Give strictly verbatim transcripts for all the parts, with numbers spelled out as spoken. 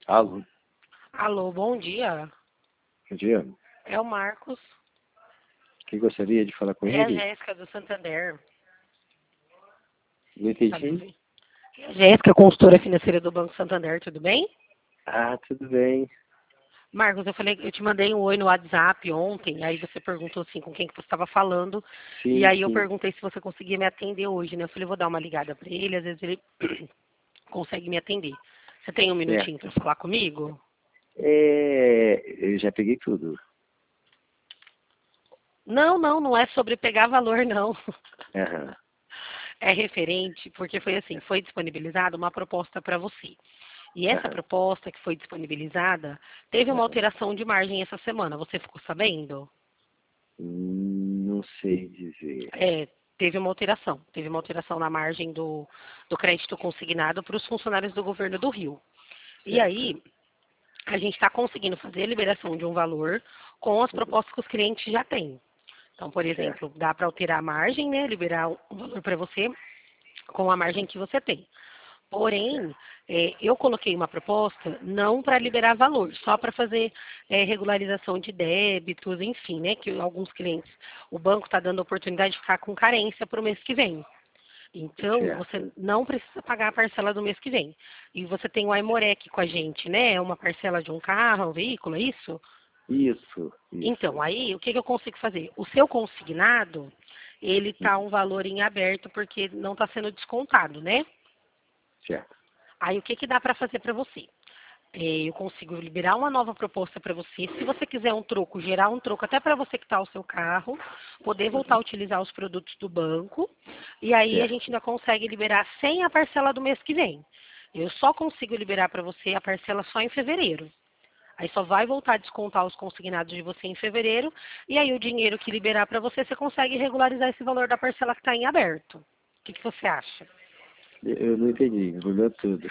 Alô, Alô, bom dia. bom dia. É o Marcos. Quem gostaria de falar com É a ele? Jéssica do Santander. Não Tá me entendi. ouvindo? É a Jéssica, consultora financeira do Banco Santander, tudo bem? Ah, tudo bem. Marcos, eu falei, eu te mandei um oi no WhatsApp ontem, aí você perguntou assim com quem que você estava falando, e Sim, aí eu sim. perguntei se você conseguia me atender hoje, né? Eu falei, vou dar uma ligada para ele, às vezes ele consegue me atender. Você tem um minutinho para Certo. falar comigo? É, eu já peguei tudo. Não, não, não é sobre pegar valor, não. Aham. É referente, porque foi assim, foi disponibilizada uma proposta para você. E essa Aham. proposta que foi disponibilizada teve uma Aham. alteração de margem essa semana. Você ficou sabendo? Hum, Não sei dizer. É, teve uma alteração. Teve uma alteração na margem do, do crédito consignado para os funcionários do governo do Rio. E Certo. aí, a gente está conseguindo fazer a liberação de um valor com as Uhum. propostas que os clientes já têm. Então, por Certo. exemplo, dá para alterar a margem, né? Liberar um valor para você com a margem que você tem. Porém, Certo. é, eu coloquei uma proposta não para liberar valor, só para fazer é, regularização de débitos, enfim, né? Que alguns clientes, o banco está dando a oportunidade de ficar com carência para o mês que vem. Então, Certo. você não precisa pagar a parcela do mês que vem. E você tem o Aimorec com a gente, né? É uma parcela de um carro, um veículo, é isso? Isso, Então, isso. aí, o que, que eu consigo fazer? O seu consignado, ele está Uhum. um valor em aberto porque não está sendo descontado, né? Certo. Aí o que, que dá para fazer para você? É, eu consigo liberar uma nova proposta para você. Se você quiser um troco, gerar um troco até para você quitar o seu carro, poder voltar a Uhum. utilizar os produtos do banco. E aí a gente Certo. ainda consegue liberar sem a parcela do mês que vem. Eu só consigo liberar para você a parcela só em fevereiro. Aí só vai voltar a descontar os consignados de você em fevereiro. E aí o dinheiro que liberar para você, você consegue regularizar esse valor da parcela que está em aberto. O que, que você acha? Eu não entendi. Mudou tudo.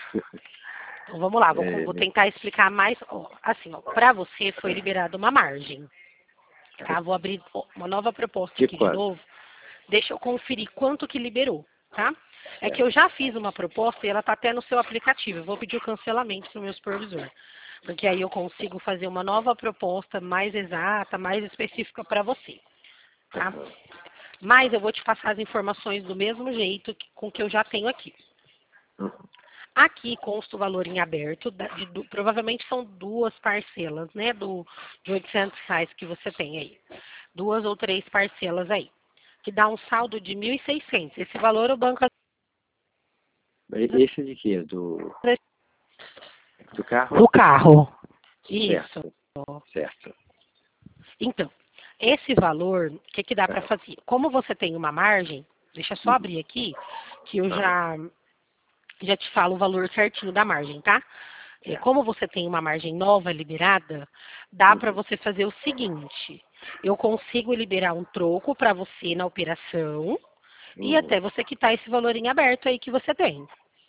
Então vamos lá, vou, É, vou tentar explicar mais. Ó, assim, para você foi liberada uma margem, tá? Vou abrir ó, uma nova proposta de aqui de quanto? novo. Deixa eu conferir quanto que liberou, tá? É que eu Certo. já fiz uma proposta e ela está até no seu aplicativo. Eu vou pedir o cancelamento para o meu supervisor, porque aí eu consigo fazer uma nova proposta mais exata, mais específica para você, tá? Aham. Mas eu vou te passar as informações do mesmo jeito que, com que eu já tenho aqui. Uhum. Aqui consta o valor em aberto, da- de du- provavelmente são duas parcelas, né, do, de oitocentos reais que você tem aí. Duas ou três parcelas aí, que dá um saldo de mil e seiscentos. Esse valor o banco... Esse de quê? Do, do carro? Do carro. Isso. Certo. Certo. Então, esse valor, o que, que dá para Aham. fazer? Como você tem uma margem, deixa eu só Uhum. abrir aqui, que eu Aham. já, já te falo o valor certinho da margem, tá? É, Certo. como você tem uma margem nova liberada, dá para Uhum. você fazer o seguinte: eu consigo liberar um troco para você na operação e até Uhum. você quitar esse valor em aberto aí que você tem.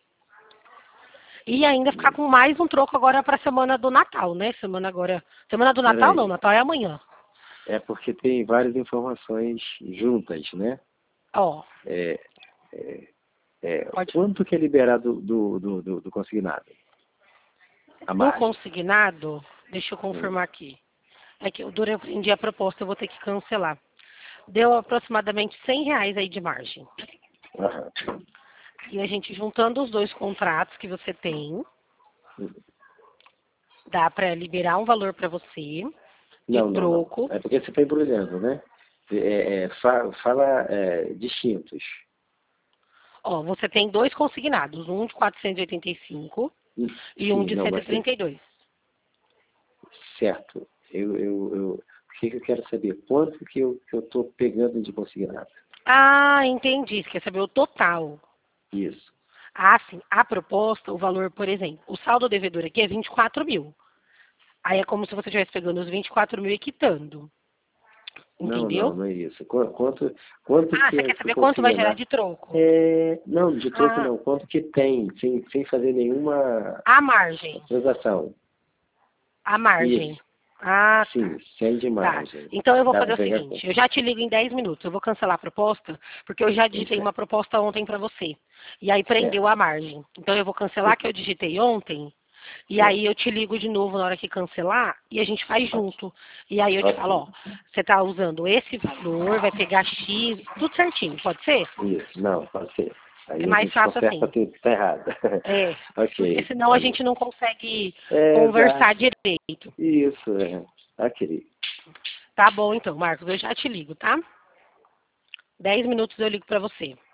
E ainda ficar Uhum. com mais um troco agora para a semana do Natal, né? Semana agora. Semana do Natal não, Peraí. Natal é amanhã. É porque tem várias informações juntas, né? Ó, É, é, é, pode. quanto que é liberado do, do, do, do consignado? A Do margem. consignado, deixa eu Hum. confirmar aqui. É que eu durante a proposta eu vou ter que cancelar. Deu aproximadamente cem reais aí de margem. Aham. E a gente juntando os dois contratos que você tem, Hum. dá para liberar um valor para você de Não, não, não. troco. É porque você está embrulhando, né? É, é, fa- fala é, distintos. Ó, você tem dois consignados, um de quatrocentos e oitenta e cinco Hum. e um Sim, de não, cento e mas é trinta e dois. certo. Eu, eu, eu, o que que eu quero saber? Quanto que eu que eu estou pegando de consignado? Ah, entendi. Você quer saber o total. Isso. Ah, sim. A proposta, o valor, por exemplo, o saldo devedor aqui é vinte e quatro mil. Aí é como se você estivesse pegando os vinte e quatro mil e quitando. Não, não, Entendeu? não é isso. Qu- Quanto, quanto Ah, que, você é- quer que o saber quanto vai gerar consignado... de troco? É, não, de troco Ah, não. Quanto que tem, sem, sem fazer nenhuma a margem. transação. A margem. Isso. Ah, tá. Sim, sem de Tá. margem. Então eu vou Dá fazer para o pegar seguinte, quanto? eu já te ligo em dez minutos, eu vou cancelar a proposta, porque eu já digitei uma Certo. proposta ontem para você. E aí prendeu Certo. a margem. Então eu vou cancelar que eu digitei ontem, E aí eu te ligo de novo na hora que cancelar e a gente faz junto. E aí eu te Ok. falo, ó, você tá usando esse valor, vai pegar X, tudo certinho, pode ser? Isso, não, pode ser. Aí É a mais gente fácil conserta assim. tudo que tá errado. É, porque Ok. senão a gente não consegue É, conversar exato. direito. Isso, é. Ok. Tá bom então, Marcos, eu já te ligo, tá? Dez minutos eu ligo pra você.